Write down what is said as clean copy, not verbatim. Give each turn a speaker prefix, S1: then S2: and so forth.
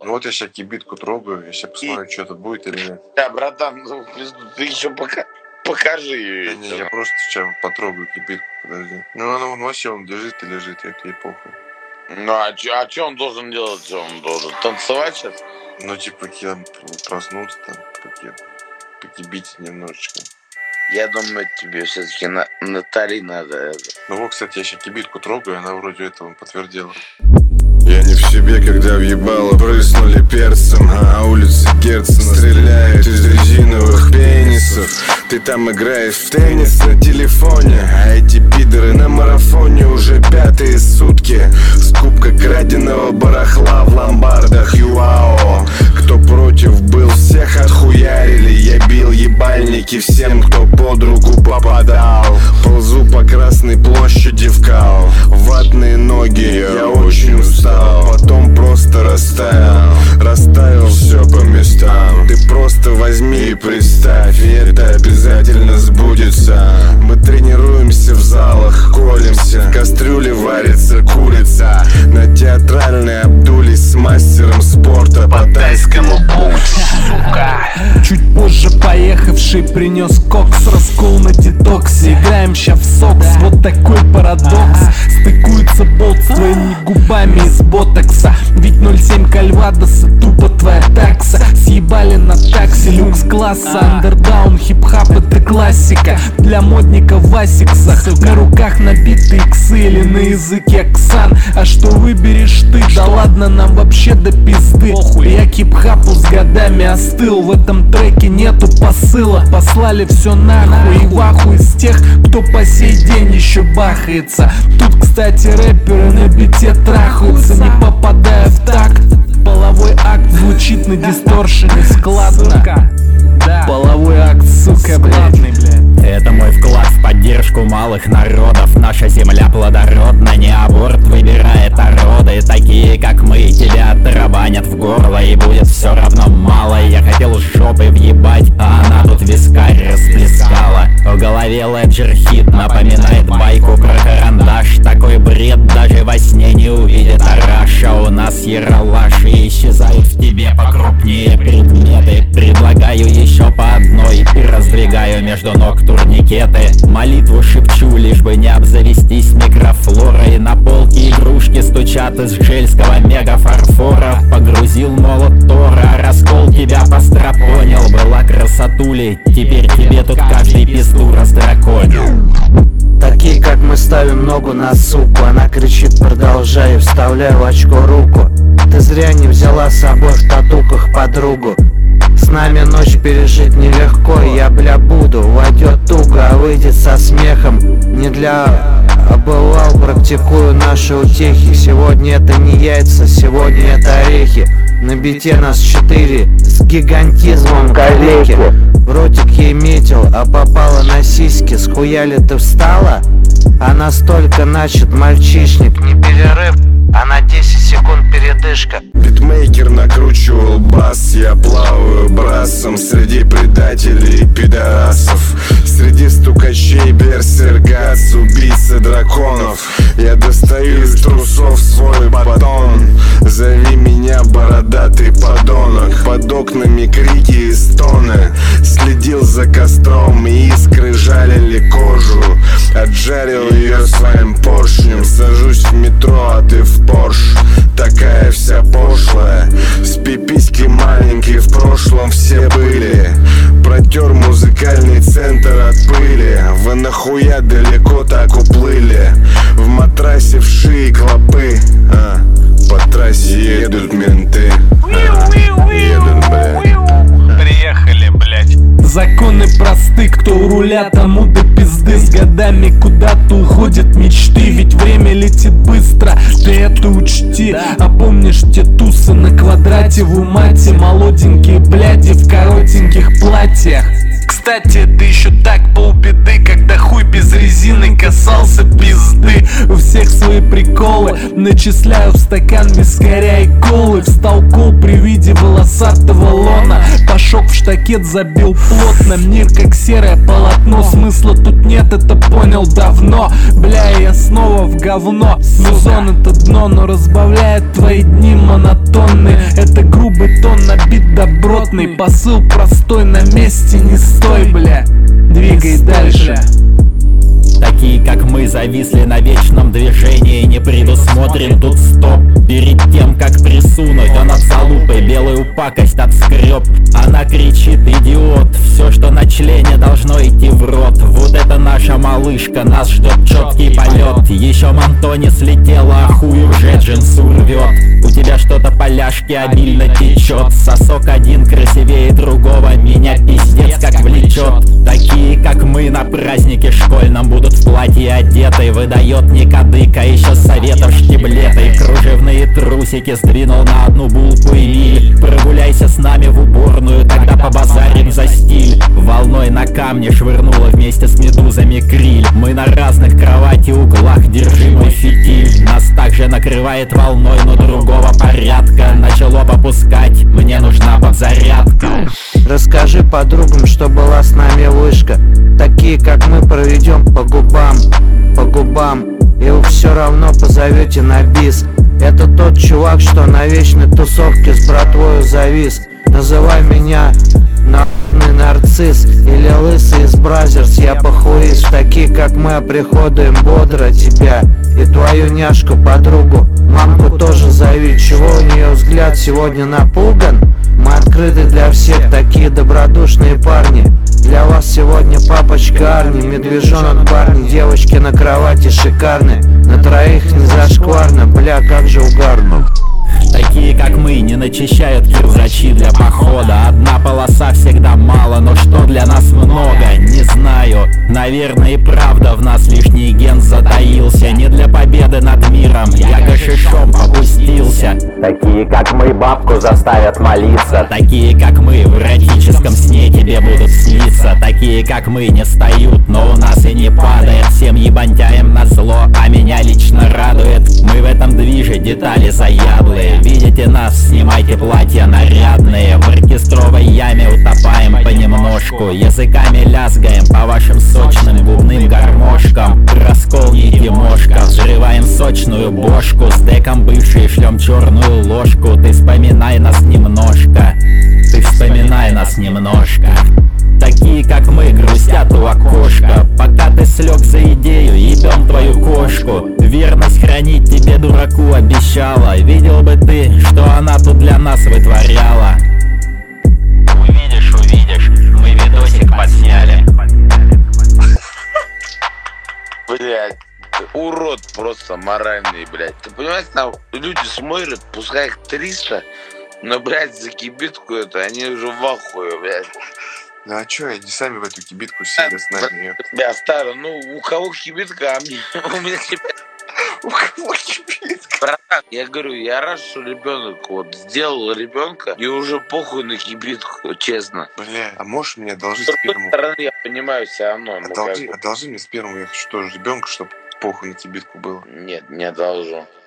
S1: Ну вот я сейчас кибитку трогаю, я сейчас посмотрю, что тут будет или нет.
S2: Да, братан, ну, ты еще покажи ее.
S1: Да не, я просто сейчас потрогаю кибитку, подожди. Ну он вообще, он лежит и лежит, это ей похуй.
S2: Ну а что он должен делать? Что он должен танцевать сейчас?
S1: Ну типа проснуться там, покибить немножечко.
S2: Я думаю, тебе все-таки на Тари надо.
S1: Ну вот, кстати, я сейчас кибитку трогаю, она вроде этого подтвердила.
S3: Я не в себе, когда въебало прыснули перцем, а улицы Герцена стреляют из резиновых пенисов. Ты там играешь в теннис на телефоне, а эти пидоры на марафоне уже 5-е сутки. Скупка краденого барахла в ломбардах ЮАО. Кто против был, всех отхуярили. Я бил ебальники всем, кто под руку попадал. Ползу по Красной площади в Као. Ватные ноги, я очень устал. Потом просто растаял все по местам. Ты просто возьми и представь, и это обязательно сбудется. Мы тренируемся в залах, колемся, в кастрюле варится курица. На театральной Абдуле с мастером спорта по тайскому боксу, сука.
S4: Чуть позже поехавший принес кокс, раскол на детоксе. Играем ща в сокс, вот такой парадокс. Стыкуется болт с твоими губами из ботокса. Ведь 0,7 кальвадоса, тупо твоя такса. Съебали на такси, люкс класса. Андердаун, хип-хап это классика для модников в асиксах. На руках набиты иксы или на языке ксан. А что выберешь ты? Да ладно, нам вообще до пизды. Я к хип-хапу с годами остыл. В этом треке нету посыла. Послали все нахуй и в ахуй из тех, кто по сей день еще бахается. Тут, кстати, рэперы на бите трахаются, не попадая в такт. Половой акт звучит на дисторшене складно. Половой акт, сука, блядь.
S5: Это мой вклад в поддержку малых народов. Наша земля плодородна, не аборт выбирает народы. Такие как мы, тебя тарабанят в горло, и будет все равно мало. Я хотел жопой въебать, а она тут вискарь расплескала. В голове Ledger хит напоминает байку про карандаш. Такой бред даже во сне не увидит Араша. У нас яралаш, и исчезают в тебе покрупнее предметы. Предлагаю еще по одной и раздвигаю между ног турникеты. Молитву шепчу, лишь бы не обзавестись микрофлорой. На полке игрушки стучат из жельского мегафарфора. Погрузил молот Тора, раскол тебя постропонил. Была красотулей, теперь тебе тут каждый пизду раздраконил.
S6: Такие как мы ставим ногу на суку. Она кричит продолжай, вставляю в очко руку. Ты зря не взяла с собой в татуках подругу. С нами ночь пережить нелегко, я бля буду. Войдет туго, а выйдет со смехом. Не для обывал, практикую наши утехи. Сегодня это не яйца, сегодня это орехи. На бите нас 4 с гигантизмом калеки. В ротик ей метил, а попала на сиськи. Схуяли ты встала? А настолько начат мальчишник. Не перерыв, а на 10 секунд передышка.
S3: Битмейкер накручивал бас, я плаваю брасом среди предателей и пидорасов. Среди стукачей берсергац, убийцы драконов. Я достаю из трусов свой батон. Зови меня бородатый подонок. Под окнами крики и стоны. Следил за костром, и искры жалили кожу. Отжарил ее своим поршнем. Сажусь в метро, а ты в Порш. Такая вся пошлая. С пиписьки маленькие в прошлом все были. Протер музыкальный центр от пыли. Вы нахуя далеко так уплыли? В матрасе вши и клопы. По трассе едут менты. Едут, блядь.
S4: Приехали, блядь. Законы просты, кто у руля, тому до пизды. С годами куда-то уходят мечты, ведь время летит быстро, ты это учти. А помнишь те тусы на квадрате в Умате? Молоденькие бляди в коротеньких платьях. Кстати, это еще так полбеды, когда хуй без резины касался пизды. У всех свои приколы, начисляю в стакан вискаря и колы. Встал кол при виде волосатого лона. Пошок в штакет забил плотно. Мир как серое полотно, смысла тут нет, это понял давно. Бля, я снова в говно. Музон это дно, но разбавляет твои дни монотонные. Это грусть Попутный посыл простой, на месте не стой, бля. Двигай дальше.
S5: Такие как мы зависли на вечном движении. Не предусмотрен тут стоп. Перед тем как присунуть, он от залупы белую пакость отскреб. Она кричит: идиот, все что на члене должно идти в рот. Вот это наша малышка, нас ждет четкий полет. Еще манто не слетело, а хуй уже джинсу рвет. У тебя что-то поляшки обильно течет. Сосок один красивее другого, меня пиздец как влечет. Такие как мы на празднике школьном будут в платье одеты. Выдает не кадык, а еще советов штиблеты. Кружевные трусики сдвинул на одну булку и миль. Прогуляйся с нами в уборную, тогда побазарим за стиль. Волной на камне швырнула вместе с медузами криль. Мы на разных кровати углах, держи мой фитиль. Нас также накрывает волной, но другого порядка. Начало попускать, мне нужна подзарядка.
S6: Расскажи подругам, что была с нами вышка. Такие как мы проведем по губам, по губам. И вы все равно позовете на бис. Это тот чувак, что на вечной тусовке с братвою завис. Называй меня нахуйный нарцисс или лысый из Бразерс, я похуист. Такие как мы оприходуем бодро тебя и твою няшку, подругу. Мамку тоже зови, чего у нее взгляд сегодня напуган? Мы открыты для всех, такие добродушные парни. Для вас сегодня папочка Арни, медвежонок Барни. Девочки на кровати шикарны, на троих не зашкварно, бля, как же угарно.
S5: Такие как мы не начищают кирзачи для похода. Одна полоса всегда мало, но что для нас много, не знаю. Наверное и правда в нас лишний ген затаился. Не для победы над миром я гашишом попустился. Такие как мы бабку заставят молиться. Такие как мы в эротическом сне тебе будут сниться. Такие как мы не встают, но у нас и не падает. Всем ебантяем на зло, а меня лично радует. Мы в этом движе детали заядлые. Видите нас, снимайте платья нарядные. В оркестровой яме утопаем понемножку. Языками лязгаем по вашим сочным губным гармошкам. Раскол не Тимошка, взрываем сочную бошку. С деком бывшей шлем черную ложку. Ты вспоминай нас немножко, ты вспоминай нас немножко. Такие как мы грустят у окошка. Пока ты слег за идею, ебем твою кошку. Верность хранить тебе, дураку, обещала. Видел бы ты, что она тут для нас вытворяла. Увидишь, увидишь, мы видосик подсняли.
S2: Блять, урод просто моральный, блять. Ты понимаешь, там люди смотрят, пускай их 300, но, блять, за кибитку это, они уже в ахуе, блять.
S1: Ну а чё, они сами в эту кибитку сели с нами.
S2: Я старый, ну у кого кибитка, а у меня кибитка.
S1: У кого кибитка?
S2: Братан, я говорю, я рад, что ребенок вот сделал ребенка, и уже похуй на кибитку, честно.
S1: Бля, а можешь мне одолжить
S2: С другой
S1: сперму?
S2: стороны, я понимаю все равно.
S1: Одолжи мне сперму, я хочу тоже ребенка, чтобы похуй на кибитку было.
S2: Нет, не одолжу.